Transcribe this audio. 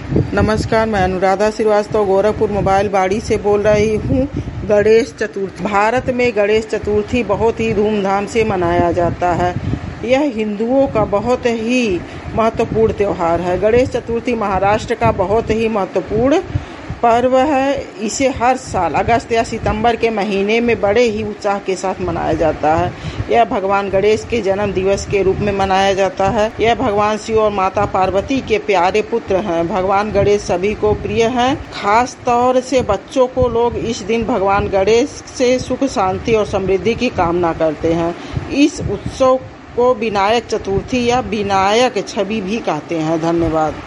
नमस्कार, मैं अनुराधा श्रीवास्तव गोरखपुर मोबाइल बाड़ी से बोल रही हूँ। गणेश चतुर्थी भारत में गणेश चतुर्थी बहुत ही धूमधाम से मनाया जाता है। यह हिंदुओं का बहुत ही महत्वपूर्ण त्यौहार है। गणेश चतुर्थी महाराष्ट्र का बहुत ही महत्वपूर्ण पर्व है। इसे हर साल अगस्त या सितंबर के महीने में बड़े ही उत्साह के साथ मनाया जाता है। यह भगवान गणेश के जन्म दिवस के रूप में मनाया जाता है। यह भगवान शिव और माता पार्वती के प्यारे पुत्र हैं। भगवान गणेश सभी को प्रिय हैं। खास तौर से बच्चों को लोग इस दिन भगवान गणेश से सुख, शांति और समृद्धि की कामना करते हैं। इस उत्सव को विनायक चतुर्थी या विनायक छठी भी कहते हैं। धन्यवाद।